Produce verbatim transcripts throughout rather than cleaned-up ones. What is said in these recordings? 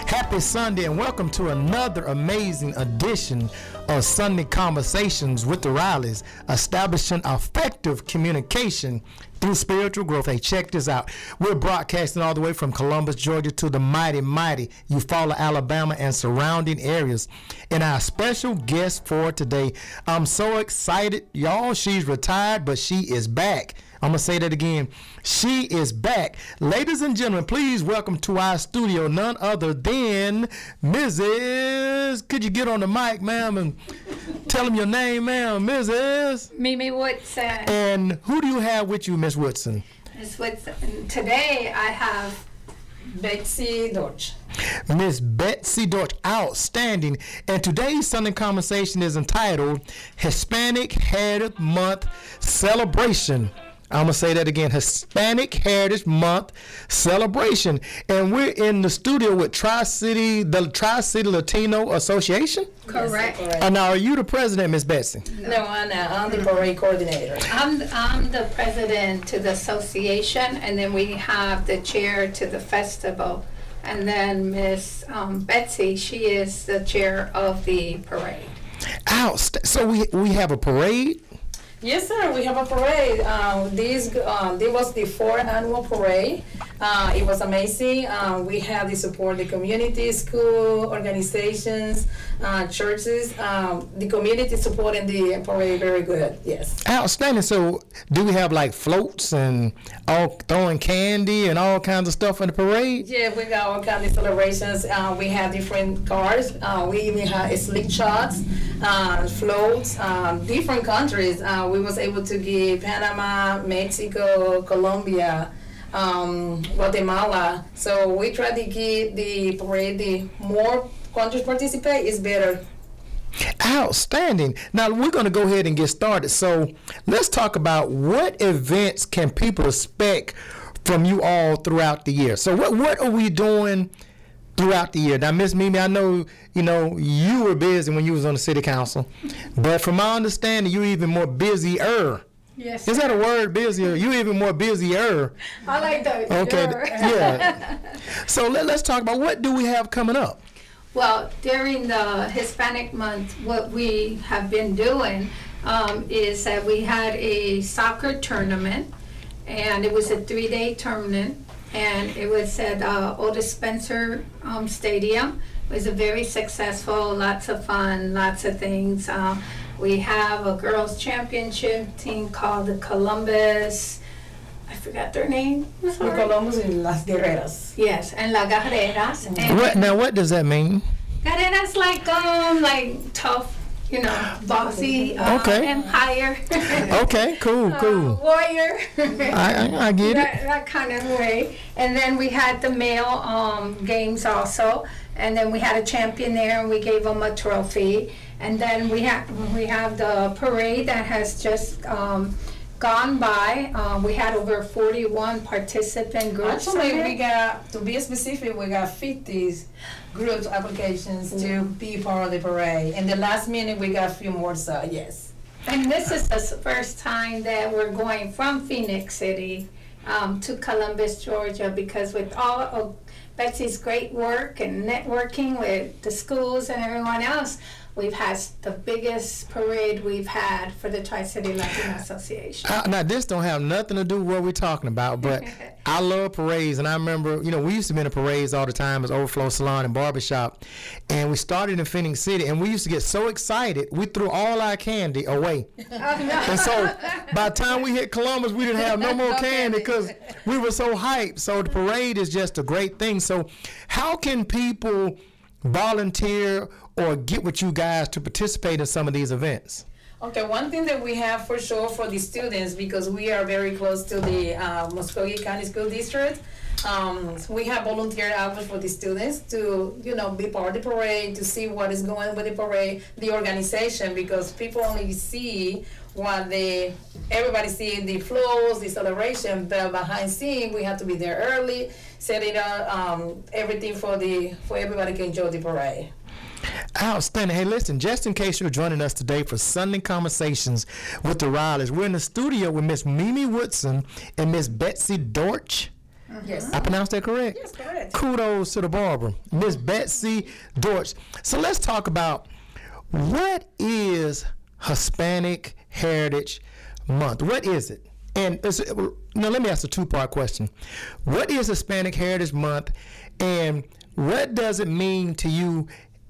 Happy Sunday and welcome to another amazing edition of Sunday Conversations with the Rileys, establishing effective communication through spiritual growth. Hey, check this out. We're broadcasting all the way from Columbus, Georgia to the mighty, mighty Eufaula, Alabama and surrounding areas. And our special guest for today, I'm so excited. Y'all, she's retired, but she is back. I'm going to say that again. She is back. Ladies and gentlemen, please welcome to our studio none other than Missus Could you get on the mic, ma'am, and tell them your name, ma'am? Missus Mimi Woodson. And who do you have with you, Miss Woodson? Miss Woodson. Today I have Betsy Dorch. Miss Betsy Dorch, outstanding. And today's Sunday conversation is entitled Hispanic Heritage Month Celebration. I'm going to say that again, Hispanic Heritage Month Celebration. And we're in the studio with Tri-City, the Tri-City Latino Association? Correct. Yes, and now, are you the president, Miss Betsy? No, I'm not. I'm the parade coordinator. I'm, I'm the president to the association, and then we have the chair to the festival. And then Miss um, Betsy, she is the chair of the parade. Outst- so we, we have a parade? Yes, sir. We have a parade. Uh, this uh, this was the fourth annual parade. Uh, it was amazing. Uh, we had the support the community, school, organizations, uh, churches. Um, the community supporting the parade very good. Yes. Outstanding. So, do we have like floats and all throwing candy and all kinds of stuff in the parade? Yeah, we got all kinds of celebrations. Uh, we have different cars. Uh, we even have slick shots, uh, floats, um, different countries. Uh, we was able to give Panama, Mexico, Colombia, um, Guatemala. So we try to give the parade, the more countries participate is better. Outstanding. Now we're going to go ahead and get started. So let's talk about what events can people expect from you all throughout the year. So what what are we doing throughout the year? Now, Miss Mimi, I know, you know, you were busy when you was on the city council, but from my understanding, you're even more busier. Yes. Is that a word, busier? You're even more busier. I like that. Okay, yeah. So let, let's talk about what do we have coming up? Well, during the Hispanic month, what we have been doing um, is that we had a soccer tournament, and it was a three-day tournament. And it was at uh, Otis Spencer um, Stadium. It was a very successful, lots of fun, lots of things. Uh, we have a girls' championship team called the Columbus, I forgot their name. The Columbus and Las Guerreras. Yes, and La Guerreras. And What, now, what does that mean? Guerreras like um like tough, you know, bossy uh, Okay. empire. Okay, cool, cool. Uh, warrior. I, I, I get that, it. that kind of way. And then we had the male um, games also, and then we had a champion there, and we gave them a trophy. And then we have we have the parade that has just um, gone by. Uh, we had over forty-one participant groups. Actually, we got, to be specific, we got fifty group applications mm-hmm. to be part of the parade. In the last minute, we got a few more, so yes. And this is the first time that we're going from Phoenix City um, to Columbus, Georgia, because with all of Betsy's great work and networking with the schools and everyone else, we've had the biggest parade we've had for the Tri-City Latino Association. Uh, now, this don't have nothing to do with what we're talking about, but I love parades, and I remember, you know, we used to be in the parades all the time as Overflow Salon and Barbershop, and we started in Phoenix City, and we used to get so excited, we threw all our candy away. Oh, no. And so, by the time we hit Columbus, we didn't have no more candy because we were so hyped. So, the parade is just a great thing. So, how can people volunteer or get with you guys to participate in some of these events? Okay, one thing that we have for sure for the students, because we are very close to the uh, Muskogee County School District, um, we have volunteer hours for the students to, you know, be part of the parade, to see what is going on with the parade, the organization, because people only see what they, everybody see the flows, the celebration, but behind scene, we have to be there early, setting up um, everything for the, for everybody can enjoy the parade. Outstanding. Hey, listen, just in case you're joining us today for Sunday Conversations with the Rileys, we're in the studio with Miss Mimi Woodson and Miss Betsy Dorch. Yes. I pronounced that correct? Yes, correct. Kudos to the barber, Miss Betsy Dortch. So let's talk about what is Hispanic Heritage Month? What is it? And it's, now let me ask a two-part question. What is Hispanic Heritage Month, and what does it mean to you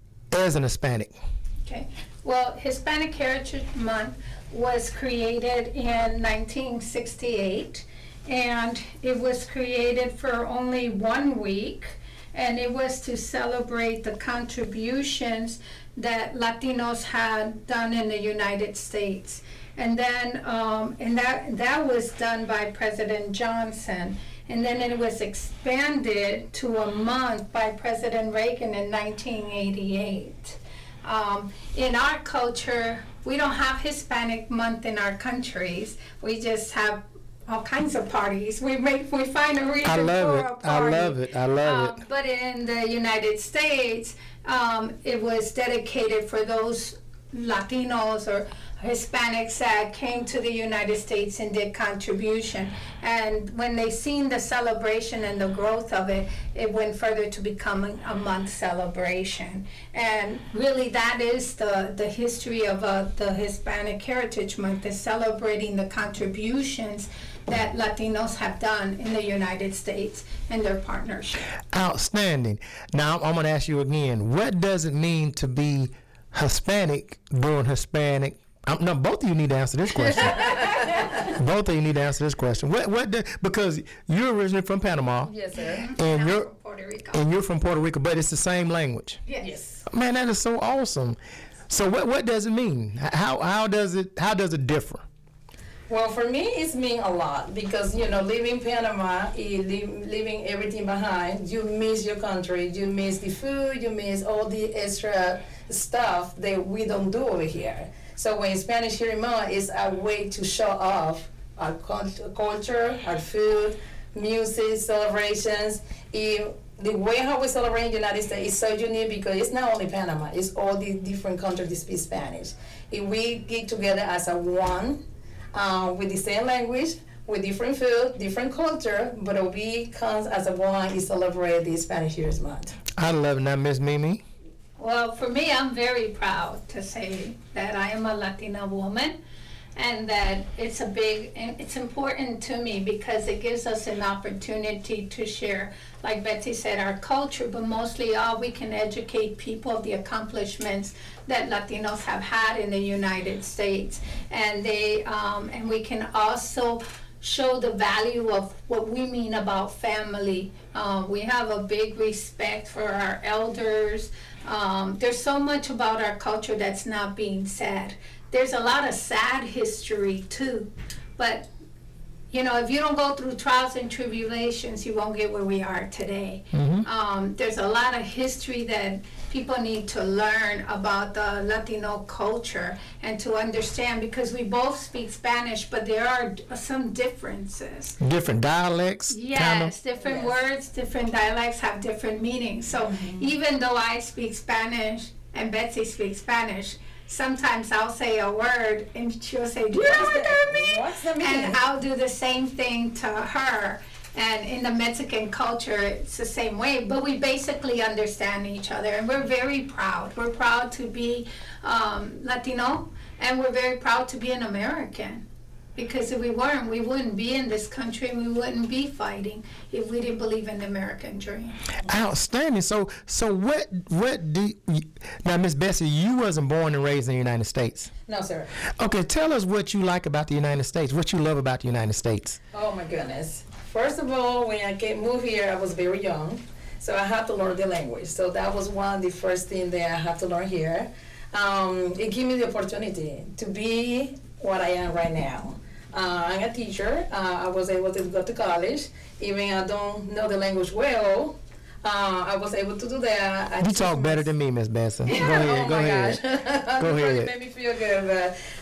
as an Hispanic? Okay. Well, Hispanic Heritage Month was created in nineteen sixty-eight, and it was created for only one week, and it was to celebrate the contributions that Latinos had done in the United States. And then, um, and that that was done by President Johnson. And then it was expanded to a month by President Reagan in nineteen eighty-eight. Um, in our culture, we don't have Hispanic month in our countries. We just have all kinds of parties. We make we find a reason I love for it. a party. I love it. I love Um, it. But in the United States, um, it was dedicated for those Latinos or Hispanics that came to the United States and did contribution. And when they seen the celebration and the growth of it, it went further to becoming a month celebration. And really that is the, the history of uh, the Hispanic Heritage Month, is celebrating the contributions that Latinos have done in the United States and their partnership. Outstanding. Now I'm going to ask you again, what does it mean to be Hispanic during Hispanic? Um, no, both of you need to answer this question. Both of you need to answer this question. What? What? Do, because you're originally from Panama. Yes, sir. And I'm you're from Puerto Rico. and you're from Puerto Rico, but it's the same language. Yes. Man, that is so awesome. So what? What does it mean? How? How does it? How does it differ? Well, for me, it's mean a lot because, you know, leaving Panama, eh, leave, leaving everything behind, you miss your country, you miss the food, you miss all the extra stuff that we don't do over here. So when Spanish Heritage Month is a way to show off our cult- culture, our food, music, celebrations. If the way how we celebrate in the United States is so unique because it's not only Panama, it's all the different countries that speak Spanish. If we get together as a one, uh, with the same language, with different food, different culture, but we come as a one and celebrate the Spanish Heritage Month. I love it. Now, Miss Mimi. Well, for me, I'm very proud to say that I am a Latina woman, and that it's a big, and it's important to me because it gives us an opportunity to share, like Betsy said, our culture, but mostly all we can educate people of the accomplishments that Latinos have had in the United States, and they, um, and we can also show the value of what we mean about family. Um, we have a big respect for our elders. Um, there's so much about our culture that's not being said. There's a lot of sad history too, but you know, if you don't go through trials and tribulations, you won't get where we are today. Mm-hmm. Um, there's a lot of history that people need to learn about the Latino culture and to understand, because we both speak Spanish, but there are d- some differences. Different dialects. Yes, Kind different Yes. words, different dialects have different meanings. So even though I speak Spanish and Betsy speaks Spanish, sometimes I'll say a word and she'll say, do you know what that means? What's the meaning? And I'll do the same thing to her. And in the Mexican culture, it's the same way. But we basically understand each other. And we're very proud. We're proud to be um, Latino. And we're very proud to be an American. Because if we weren't, we wouldn't be in this country, and we wouldn't be fighting if we didn't believe in the American dream. Outstanding. So, so what? What do? You, now, Miss Bessie, you wasn't born and raised in the United States. No, sir. Okay, tell us what you like about the United States. What you love about the United States. Oh my goodness. First of all, when I came moved here, I was very young, so I had to learn the language. So that was one of the first things that I had to learn here. Um, it gave me the opportunity to be what I am right now. Uh, I'm a teacher. Uh, I was able to go to college. Even I don't know the language well, uh, I was able to do that. I You teach talk better my- than me, Miss Bessie. Go Yeah, ahead. oh go my ahead. gosh. Go Really ahead. made me feel good. But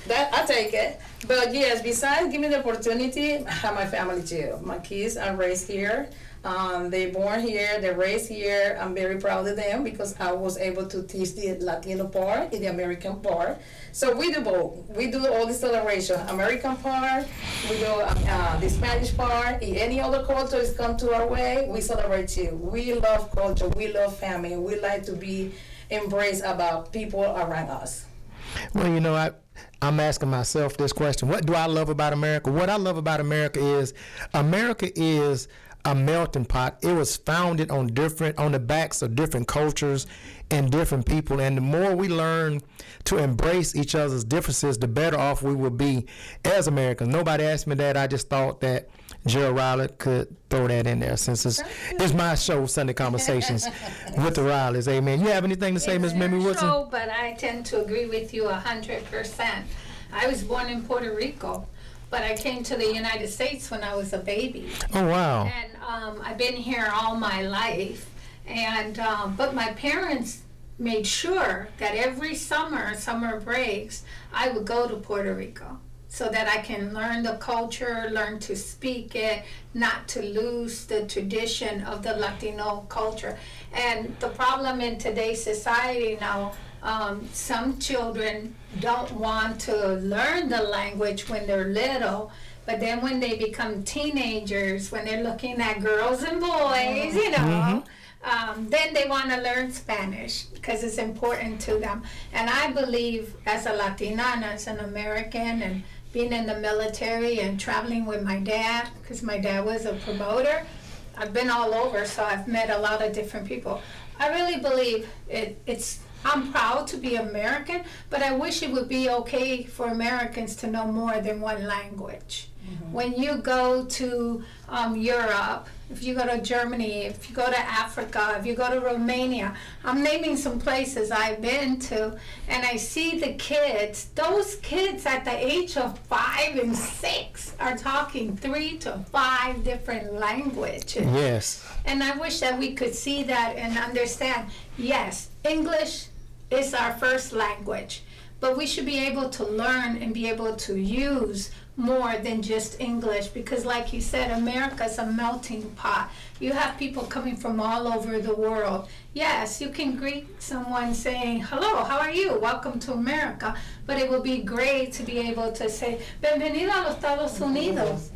that I take it. But yes, besides giving the opportunity, I have my family too. My kids are raised here. Um, they born here, they raised here. I'm very proud of them because I was able to teach the Latino part and the American part. So we do both. We do all the celebration, American part, we do uh, the Spanish part. If any other cultures come to our way, we celebrate too. We love culture, we love family, and we like to be embraced about people around us. Well, you know, I, I'm asking myself this question. What do I love about America? What I love about America is America is a melting pot. It was founded on different, on the backs of different cultures and different people. And the more we learn to embrace each other's differences, the better off we will be as Americans. Nobody asked me that. I just thought that Gerald Riley could throw that in there since it's, it's my show, Sunday Conversations with the Rileys. Amen. You have anything to say, Miz Mimi Woodson? No, but I tend to agree with you a hundred percent. I was born in Puerto Rico, but I came to the United States when I was a baby. Oh, wow. And um, I've been here all my life. And um, but my parents made sure that every summer, summer breaks, I would go to Puerto Rico so that I can learn the culture, learn to speak it, not to lose the tradition of the Latino culture. And the problem in today's society now, um, some children don't want to learn the language when they're little, but then when they become teenagers, when they're looking at girls and boys, you know, mm-hmm. Um, then they want to learn Spanish because it's important to them. And I believe as a Latina and as an American and being in the military and traveling with my dad, because my dad was a promoter, I've been all over, so I've met a lot of different people. I really believe it, it's, I'm proud to be American, but I wish it would be okay for Americans to know more than one language. Mm-hmm. When you go to um, Europe, if you go to Germany, if you go to Africa, if you go to Romania, I'm naming some places I've been to, and I see the kids, those kids at the age of five and six are talking three to five different languages. Yes. And I wish that we could see that and understand, yes, English is our first language, but we should be able to learn and be able to use more than just English, because like you said, America's a melting pot. You have people coming from all over the world. Yes, you can greet someone saying, hello, how are you? Welcome to America. But it would be great to be able to say, bienvenido a los Estados Unidos.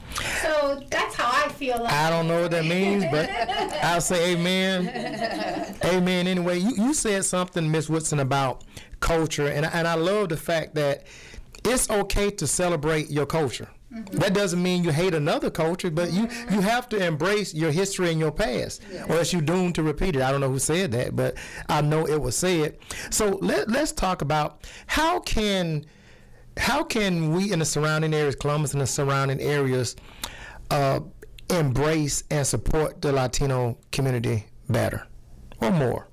So that's how I feel. Like I don't know what that means, but I'll say amen. Amen anyway. You, you said something, Miz Woodson, about culture, and, and I love the fact that it's okay to celebrate your culture. Mm-hmm. That doesn't mean you hate another culture, but you, you have to embrace your history and your past, yeah. or else you're doomed to repeat it. I don't know who said that, but I know it was said. So let, let's talk about how can how can we in the surrounding areas, Columbus and the surrounding areas, uh, embrace and support the Latino community better or more?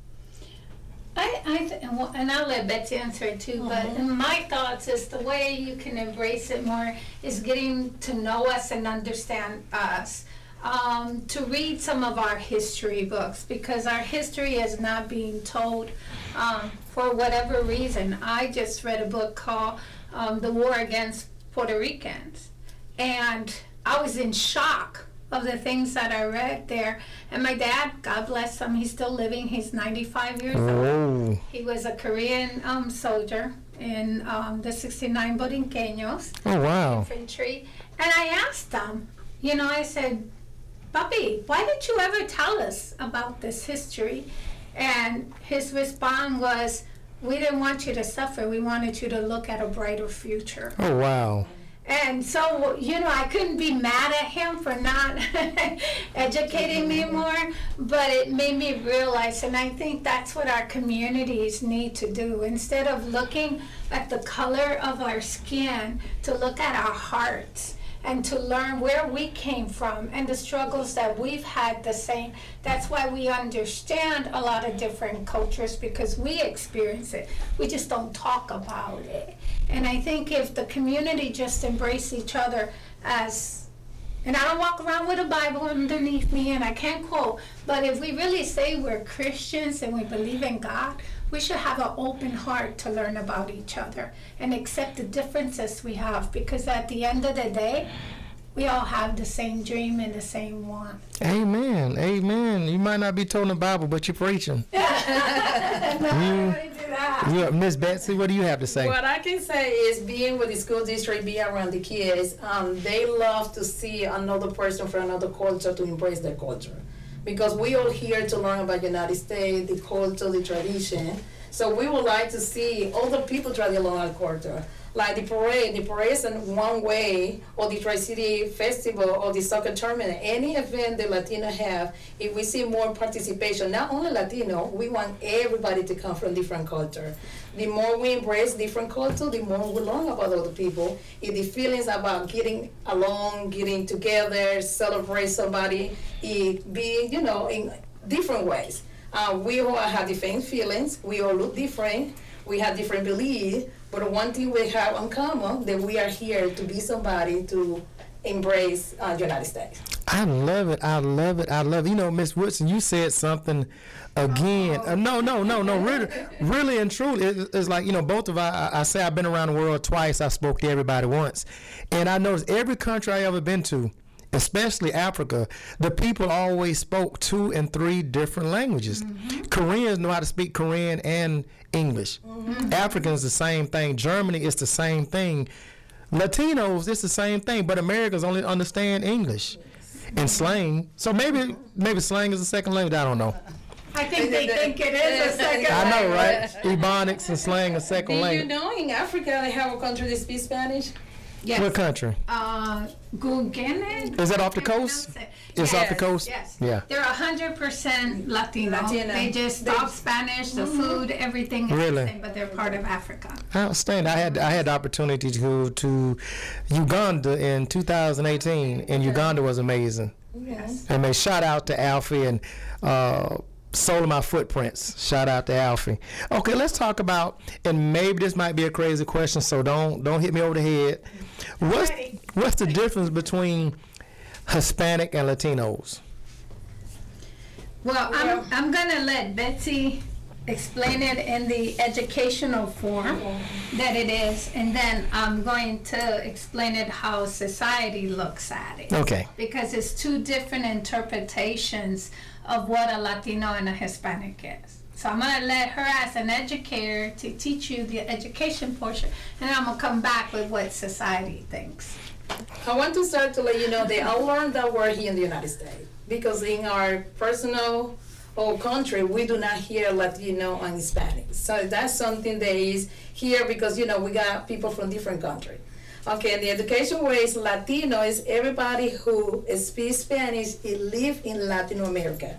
I, I th- and I'll let Betsy answer it too, but mm-hmm. my thoughts is the way you can embrace it more is getting to know us and understand us. Um, to read some of our history books, because our history is not being told um, for whatever reason. I just read a book called um, The War Against Puerto Ricans, and I was in shock of the things that I read there. And my dad, God bless him, he's still living. He's ninety-five years Whoa. old. He was a Korean um, soldier in um, the sixty-nine Borinqueños oh, wow. infantry. And I asked him, you know, I said, Papi, why didn't you ever tell us about this history? And his response was, we didn't want you to suffer. We wanted you to look at a brighter future. Oh, wow. And so, you know, I couldn't be mad at him for not educating me more, but it made me realize, and I think that's what our communities need to do. Instead of looking at the color of our skin, to look at our hearts and to learn where we came from and the struggles that we've had the same. That's why we understand a lot of different cultures, because we experience it. We just don't talk about it. And I think if the community just embrace each other as, and I don't walk around with a Bible underneath me and I can't quote, but if we really say we're Christians and we believe in God, we should have an open heart to learn about each other and accept the differences we have, because at the end of the day, we all have the same dream and the same want. Amen. Amen. You might not be told the Bible, but you're preaching. No, You- I do that. You, Miss Betsy, what do you have to say? What I can say is, being with the school district, being around the kids, um, they love to see another person from another culture to embrace their culture. Because we all here to learn about the United States, the culture, the tradition. So we would like to see other people try to learn our culture. Like the parade, the parade is in one way, or the Tri-City Festival, or the soccer tournament, any event the Latino have, if we see more participation, not only Latino, we want everybody to come from different culture. The more we embrace different culture, the more we learn about other people. If the feelings about getting along, getting together, celebrate somebody, it be, you know, in different ways. Uh, we all have different feelings, we all look different, we have different beliefs, but one thing we have in common, that we are here to be somebody to embrace uh, the United States. I love it. I love it. I love it. You know, Miss Woodson, you said something again. Uh, no, no, no, no. Really, really and truly, it, it's like, you know, both of us, I, I say I've been around the world twice. I spoke to everybody once. And I noticed every country I ever been to, especially Africa, the people always spoke two and three different languages. Mm-hmm. Koreans know how to speak Korean and English. Mm-hmm. Africans, the same thing. Germany is the same thing. Latinos, it's the same thing, but Americans only understand English and slang. So maybe maybe slang is a second language. I don't know. I think they think it is a second I know, language. right? Ebonics and slang a second Do you language. know in Africa they have a country that speaks Spanish? Yes. What country? Uh, Guyana? Is that off the Can't coast? pronounce it. It's off the Yes, coast? Yes. Yeah. They're one hundred percent Latino. Latino. They just They- talk Spanish, the food, everything is Really? the same, but they're part of Africa. Outstanding. I had I had the opportunity to go to Uganda in two thousand eighteen, and Uganda was amazing. Yes. And may shout out to Alfie and uh, Soul of My Footprints. Shout out to Alfie. Okay, let's talk about, and maybe this might be a crazy question, so don't don't hit me over the head. What's Ready. what's the difference between Hispanic and Latinos? Well, I'm, I'm gonna let Betsy explain it in the educational form that it is, and then I'm going to explain it how society looks at it. Okay. Because it's two different interpretations of what a Latino and a Hispanic is. So I'm gonna let her as an educator to teach you the education portion, and then I'm gonna come back with what society thinks. I want to start to let you know that I learned that word here in the United States, because in our personal or country, we do not hear Latino and Hispanic. So that's something that is here because, you know, we got people from different countries. Okay, and the education way is Latino is everybody who speaks Spanish and live in Latin America.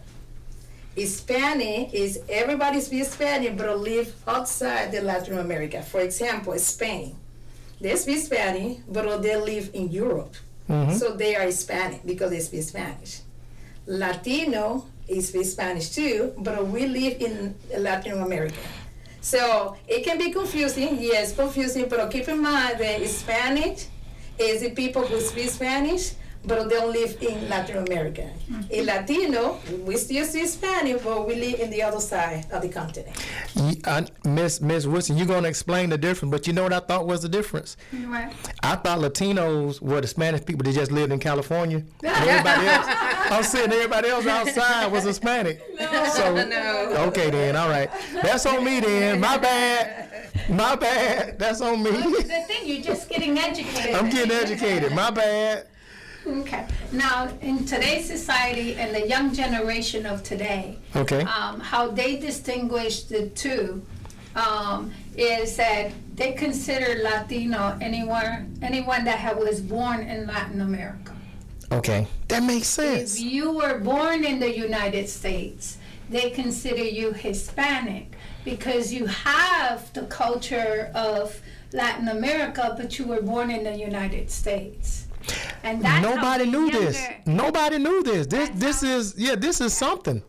Hispanic is everybody speaks Spanish but live outside the Latin America. For example, Spain. They speak Spanish, but they live in Europe. Mhm. So they are Hispanic because they speak Spanish. Latino is speak Spanish too, but we live in Latin America. So it can be confusing, yes, confusing, but keep in mind that Hispanic is the people who speak Spanish, but they don't live in Latin America. Mm-hmm. In Latino, we still speak Spanish, but we live in the other side of the continent. You- I- Miss Miss Woodson, you're gonna explain the difference, but you know what I thought was the difference? Right. I thought Latinos were the Spanish people that just lived in California. And everybody else, I'm saying everybody else outside was Hispanic. So, no. okay then, all right. That's on me then. My bad. My bad. That's on Well, me. the thing, you're just getting educated. I'm getting educated. My bad. Okay. Now, in today's society and the young generation of today, Okay. um, how they distinguish the two um, is that they consider Latino anyone anyone that ha- was born in Latin America. Okay. That makes If sense. you were born in the United States, they consider you Hispanic because you have the culture of Latin America, but you were born in the United States. And that's how Nobody the knew this. younger- Nobody knew this. This That's this how- is yeah, this is something.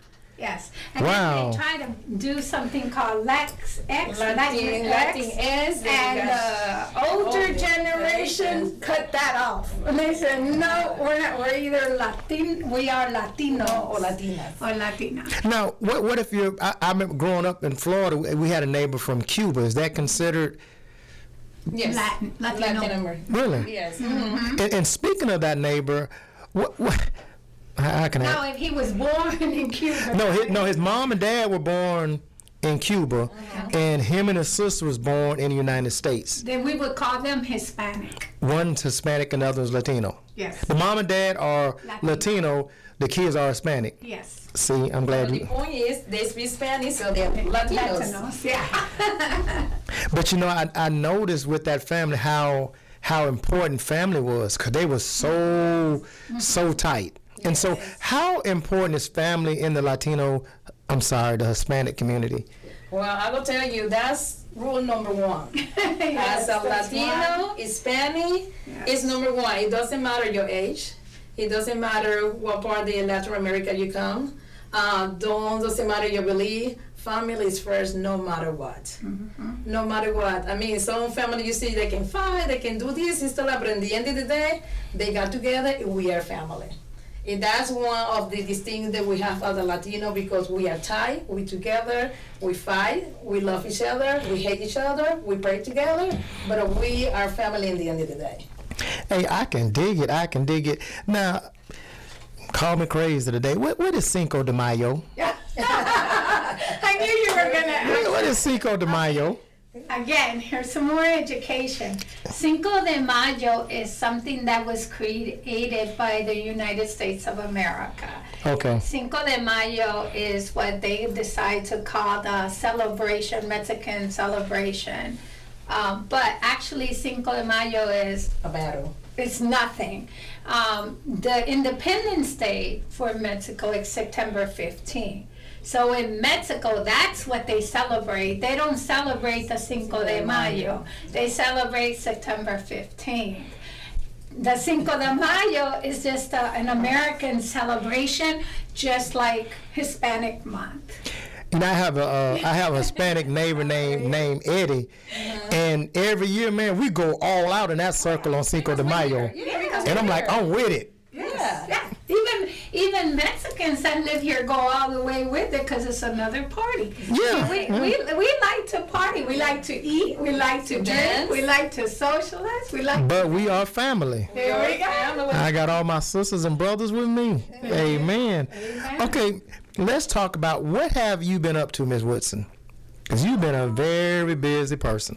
Yes. And Wow. then they try to do something called Lax X, Latin, Latin Latin X, S, and the older older generation generation. cut that off. And they said, no, we're not, we're either Latin, we are Latino or Latinas. or Latina. Now, what what if you're? I, I remember growing up in Florida, we had a neighbor from Cuba. Is that considered? Yes. Latin, Latino. Latin American. Really? Yes. Mm-hmm. And, and speaking of that neighbor, what what? How how can I? Now, if he was born in Cuba. No, his, no, his mom and dad were born in Cuba, and him and his sister was born in the United States. Then we would call them Hispanic. One's Hispanic and the other is Latino. Yes. The mom and dad are Latino. Latino. The kids are Hispanic. Yes. See, I'm glad The you. point is, they speak Spanish, so they're Latinos. Latinos, yeah. But you know, I, I noticed with that family how how important family was, because they were so so tight. And so, how important is family in the Latino? I'm sorry, the Hispanic community. Well, I will tell you, that's rule number one. Yes, As a that's Latino, one. Hispanic, Yes. it's number one. It doesn't matter your age. It doesn't matter what part of the Latin America you come. Uh, don't doesn't matter your belief. Family is first, no matter what. Mm-hmm. No matter what. I mean, some family you see they can fight, they can do this, it's still up, but in the end of the day, they got together. And we are family. And that's one of the distinct that we have as a Latino, because we are tight, we together, we fight, we love each other, we hate each other, we pray together, but we are family in the end of the day. Hey, I can dig it. I can dig it. Now, call me crazy today. What what is Cinco de Mayo? I knew you were going to ask. What, what is Cinco de Mayo? Again, here's some more education. Cinco de Mayo is something that was created by the United States of America. Okay. Cinco de Mayo is what they decide to call the celebration, Mexican celebration. Um, but actually, Cinco de Mayo is A battle. it's nothing. Um, the Independence Day for Mexico is September fifteenth. So in Mexico, that's what they celebrate. They don't celebrate the Cinco de Mayo. They celebrate September fifteenth. The Cinco de Mayo is just a, an American celebration, just like Hispanic Month. And I have a uh, I have a Hispanic neighbor named named Eddie, and every year, man, we go all out in that circle on Cinco de Mayo, Yeah, and I'm like, I'm with it. yeah. Yeah, even even Mexicans that live here go all the way with it because it's another party. Yeah. we, we, we like to party. We like to eat. We like to drink. Dance. We like to socialize. We like. But we are family. There we go. Family. I got all my sisters and brothers with me. Amen. Amen. Okay, let's talk about what have you been up to, Miz Woodson? Because you've been a very busy person.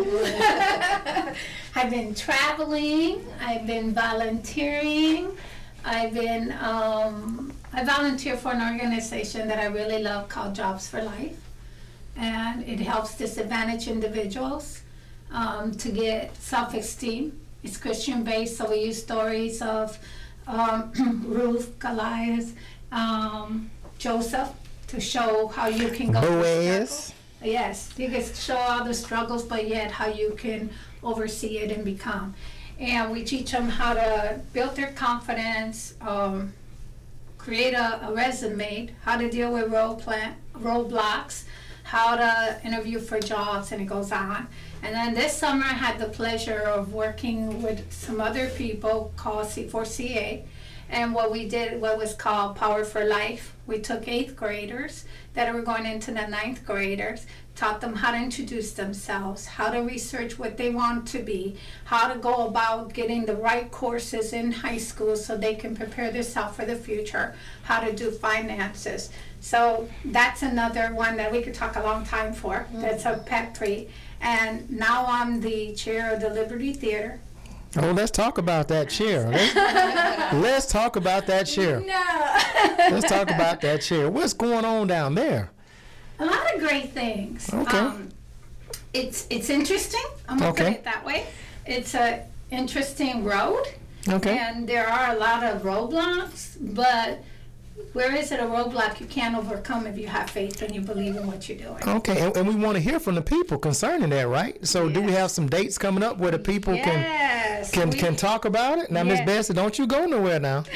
Oh. I've been traveling. I've been volunteering. I've been, um, I volunteer for an organization that I really love called Jobs for Life. And it helps disadvantaged individuals um, to get self-esteem. It's Christian-based, so we use stories of um, Ruth, Goliath, um, Joseph to show how you can go through Boaz. struggle. Yes, you can show all the struggles, but yet how you can oversee it and become. And we teach them how to build their confidence, um, create a, a resume, how to deal with road plan, roadblocks, how to interview for jobs, and it goes on. And then this summer I had the pleasure of working with some other people called C four C A. And what we did, what was called Power for Life, we took eighth graders that were going into the ninth graders, taught them how to introduce themselves, how to research what they want to be, how to go about getting the right courses in high school so they can prepare themselves for the future, how to do finances. So that's another one that we could talk a long time for. That's a pet pre. And now I'm the chair of the Liberty Theater. Oh, let's talk about that chair. Let's, let's talk about that chair. No. Let's talk about that chair. What's going on down there? A lot of great things. Okay. Um, it's it's interesting. I'm gonna Okay. put it that way. It's a interesting road, Okay. and there are a lot of roadblocks. But where is it a roadblock you can't overcome if you have faith and you believe in what you're doing. Okay, and, and we want to hear from the people concerning that, right? So do we Yes. have some dates coming up where the people Yes, can can we- can talk about it? Now, Miss Yes. Bessie, don't you go nowhere now.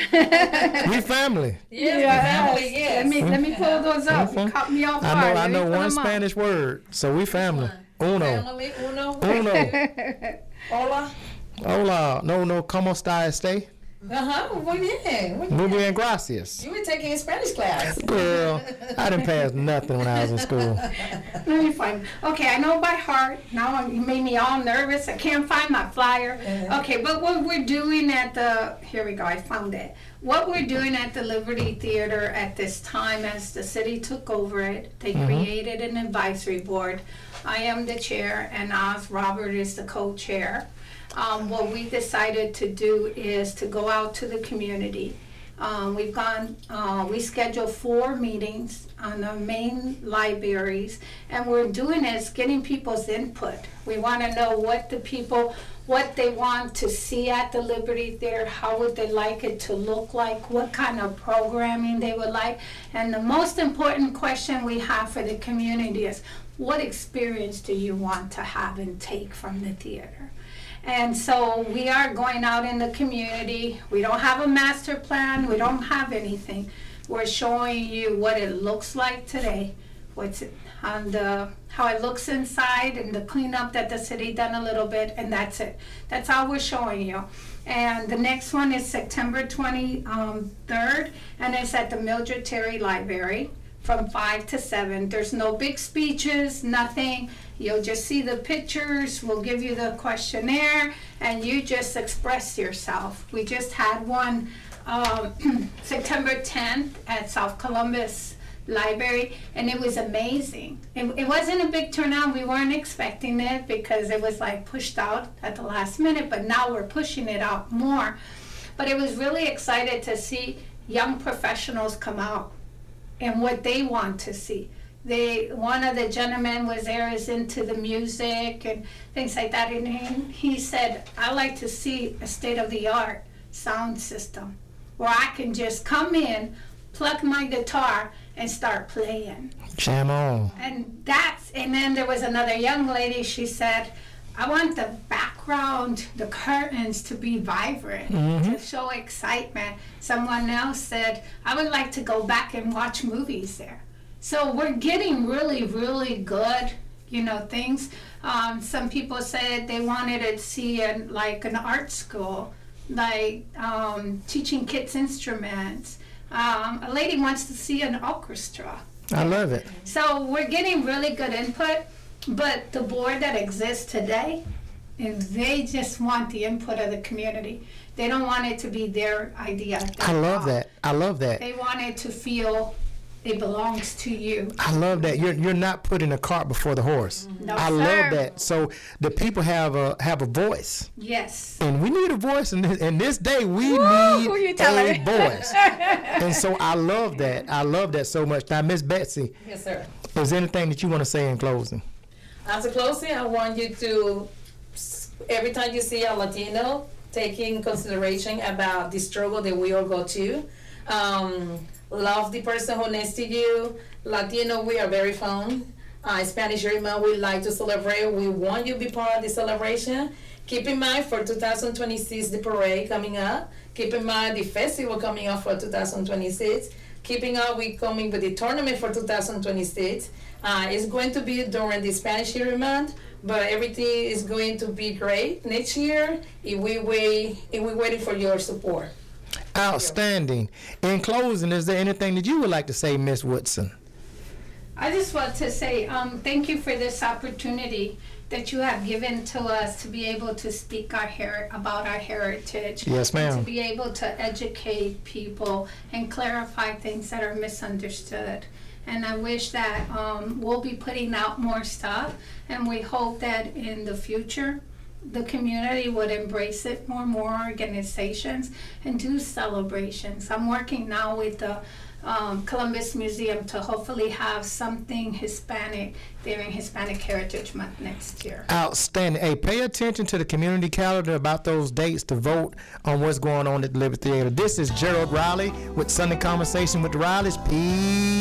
We family. Yes, Yes. family, yes. Let me let me pull those up. You Mhm. caught me off I guard. know I Let me know pull one them up. Spanish word, so we family. Uno, Family, uno. uno. Hola. Hola, no, no, ¿cómo está este? Uh-huh, muy bien. Muy Muy bien. bien, gracias. You were taking a Spanish class. Girl, I didn't pass nothing when I was in school. Let me find. Okay, I know by heart. Now you made me all nervous. I can't find my flyer. Uh-huh. Okay, but what we're doing at the here we go. I found it. What we're doing at the Liberty Theater at this time, as the city took over it, they created an advisory board. I am the chair, and Oz Robert is the co-chair. Um, what we decided to do is to go out to the community. Um, we've gone, uh, we scheduled four meetings on the main libraries, and we're doing is getting people's input. We want to know what the people, what they want to see at the Liberty Theater, how would they like it to look like, what kind of programming they would like. And the most important question we have for the community is, what experience do you want to have and take from the theater? And so we are going out in the community. We don't have a master plan. We don't have anything. We're showing you what it looks like today, what's it on the how it looks inside, and the cleanup that the city done a little bit, and that's it. That's all we're showing you. And the next one is September twenty-third, and it's at the Mildred Terry Library from five to seven. There's no big speeches, nothing. You'll just see the pictures, we'll give you the questionnaire, and you just express yourself. We just had one um, September tenth at South Columbus Library, and it was amazing. It, it wasn't a big turnout. We weren't expecting it because it was like pushed out at the last minute, but now we're pushing it out more. But it was really excited to see young professionals come out and what they want to see. They, one of the gentlemen was there, is into the music and things like that, and he, he said, I like to see a state-of-the-art sound system where I can just come in, plug my guitar, and start playing. Jam on. And that's, and then there was another young lady, she said, I want the background, the curtains to be vibrant, Mhm. to show excitement. Someone else said, I would like to go back and watch movies there. So we're getting really, really good, you know, things. Um, some people said they wanted to see an, like an art school, like um, teaching kids instruments. Um, a lady wants to see an orchestra. I love it. So we're getting really good input, but the board that exists today, is they just want the input of the community. They don't want it to be their idea. I love that. I love that. They want it to feel it belongs to you. I love that. You're you're not putting a cart before the horse. No, I sir. love that. So the people have a have a voice, Yes. and we need a voice in this, in this day. We Woo, who you need a telling? voice, and so I love that. I love that so much. Now, Miss Betsy, Yes, sir. is there anything that you want to say in closing? As a closing, I want you to, every time you see a Latino, take in consideration about the struggle that we all go to. Um, love the person who next to you. Latino, we are very fun. Uh, Spanish Rima, we like to celebrate. We want you to be part of the celebration. Keep in mind for two thousand twenty-six, the parade coming up. Keep in mind the festival coming up for two thousand twenty-six. Keeping up, we coming with the tournament for two thousand twenty-six. Uh, it's going to be during the Spanish Year Month, but everything is going to be great next year if we wait. If we're waiting for your support. Outstanding. In closing, is there anything that you would like to say, Miss Woodson? I just want to say um, thank you for this opportunity that you have given to us to be able to speak our her- about our heritage. Yes, ma'am. And to be able to educate people and clarify things that are misunderstood. And I wish that um, we'll be putting out more stuff, and we hope that in the future the community would embrace it more and more organizations and do celebrations. I'm working now with the um, Columbus Museum to hopefully have something Hispanic during Hispanic Heritage Month next year. Outstanding. Hey, pay attention to the community calendar about those dates to vote on what's going on at the Liberty Theater. This is Gerald Riley with Sunday Conversation with the Rileys. Peace.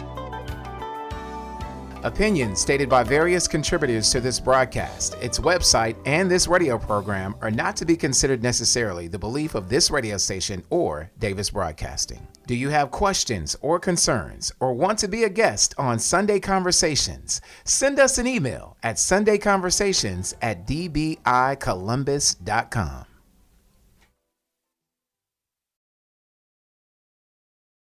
Opinions stated by various contributors to this broadcast, its website, and this radio program are not to be considered necessarily the belief of this radio station or Davis Broadcasting. Do you have questions or concerns or want to be a guest on Sunday Conversations? Send us an email at sunday conversations at d b i columbus dot com.